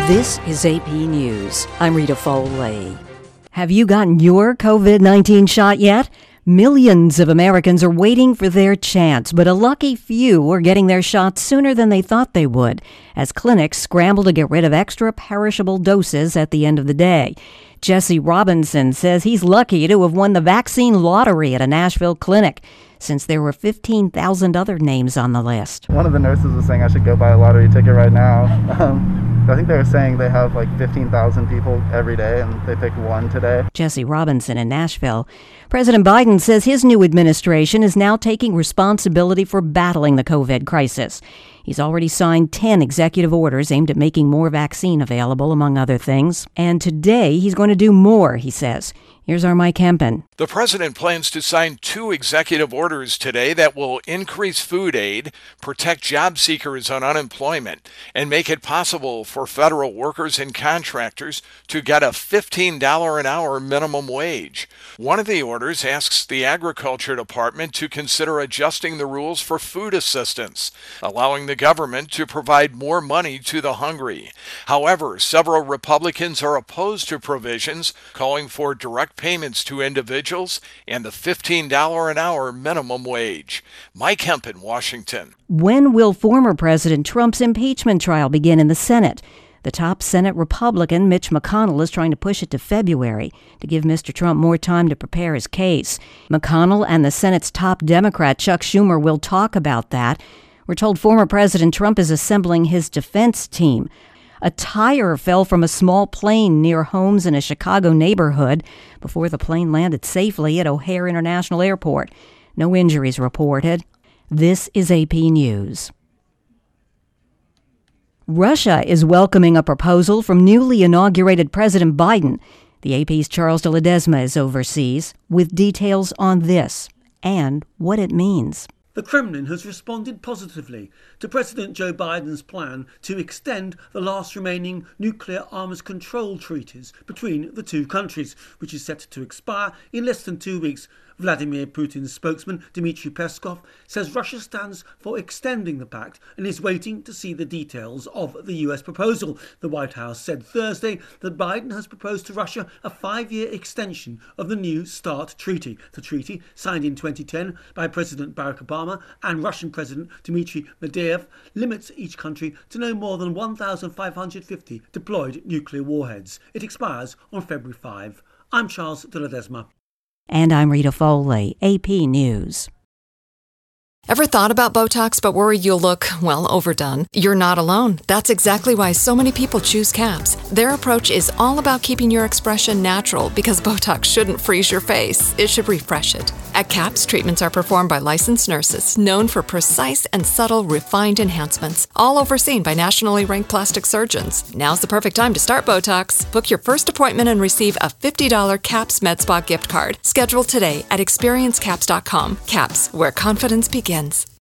This is AP News. I'm Rita Foley. Have you gotten your COVID-19 shot yet? Millions of Americans are waiting for their chance, but a lucky few are getting their shots sooner than they thought they would, as clinics scramble to get rid of extra perishable doses at the end of the day. Jesse Robinson says he's lucky to have won the vaccine lottery at a Nashville clinic, since there were 15,000 other names on the list. One of the nurses was saying I should go buy a lottery ticket right now. I think they were saying they have like 15,000 people every day and they picked one today. Jesse Robinson in Nashville. President Biden says his new administration is now taking responsibility for battling the COVID crisis. He's already signed 10 executive orders aimed at making more vaccine available, among other things. And today he's going to do more, he says. Here's our Mike Hempen. The president plans to sign 2 executive orders today that will increase food aid, protect job seekers on unemployment, and make it possible for federal workers and contractors to get a $15 an hour minimum wage. One of the orders asks the Agriculture Department to consider adjusting the rules for food assistance, allowing the government to provide more money to the hungry. However, several Republicans are opposed to provisions calling for direct payments to individuals and the $15 an hour minimum wage. Mike Hempen, Washington. When will former President Trump's impeachment trial begin in the Senate? The top Senate Republican, Mitch McConnell, is trying to push it to February to give Mr. Trump more time to prepare his case. McConnell and the Senate's top Democrat, Chuck Schumer, will talk about that. We're told former President Trump is assembling his defense team. A tire fell from a small plane near homes in a Chicago neighborhood before the plane landed safely at O'Hare International Airport. No injuries reported. This is AP News. Russia is welcoming a proposal from newly inaugurated President Biden. The AP's Charles de Ledesma is overseas with details on this and what it means. The Kremlin has responded positively to President Joe Biden's plan to extend the last remaining nuclear arms control treaties between the two countries, which is set to expire in less than 2 weeks. Vladimir Putin's spokesman, Dmitry Peskov, says Russia stands for extending the pact and is waiting to see the details of the US proposal. The White House said Thursday that Biden has proposed to Russia a 5-year extension of the New START treaty. The treaty, signed in 2010 by President Barack Obama and Russian President Dmitry Medvedev, limits each country to no more than 1,550 deployed nuclear warheads. It expires on February 5. I'm Charles de Ledesma. And I'm Rita Foley, AP News. Ever thought about Botox but worried you'll look, well, overdone? You're not alone. That's exactly why so many people choose CAPS. Their approach is all about keeping your expression natural because Botox shouldn't freeze your face. It should refresh it. At CAPS, treatments are performed by licensed nurses known for precise and subtle refined enhancements, all overseen by nationally ranked plastic surgeons. Now's the perfect time to start Botox. Book your first appointment and receive a $50 CAPS MedSpa gift card. Schedule today at experiencecaps.com. CAPS, where confidence begins.